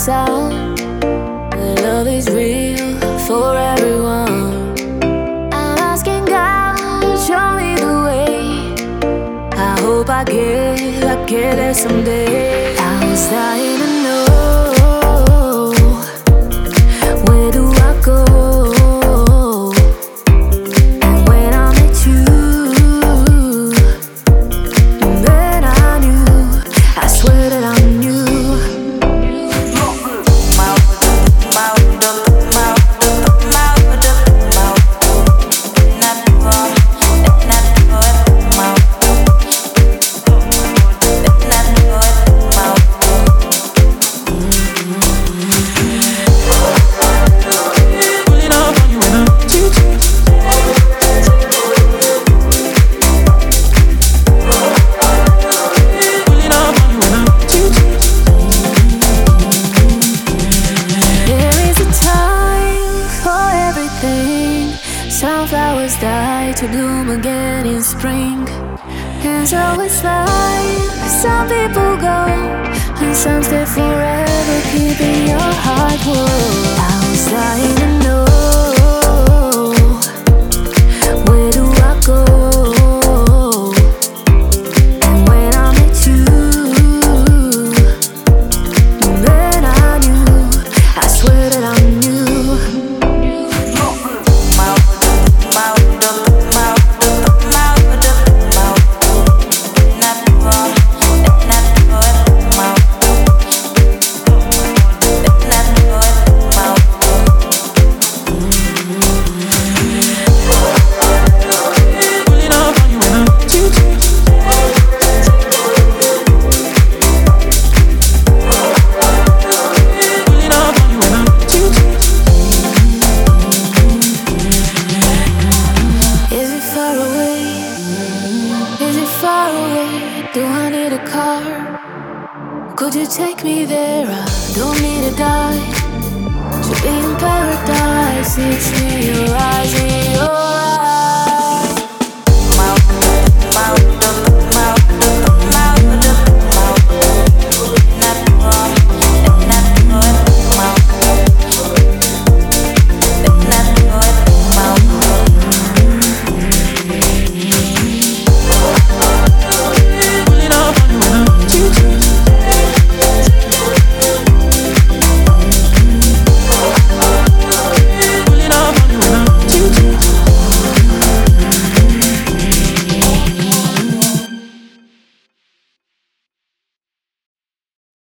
sound. The love is real for everyone. I'm asking God, show me the way. I hope I get there someday. I was dying to know, where do I go? And when I met you, then I knew, I swear that I knew. Sunflowers die to bloom again in spring. And so it's life. Some people go, and some stay forever, keeping your heart warm. I was dying to know, where do I go? And when I met you, then I knew, I swear that I knew. Do I need a car? Could you take me there? I don't need to die. To be in paradise, it's me, your eyes.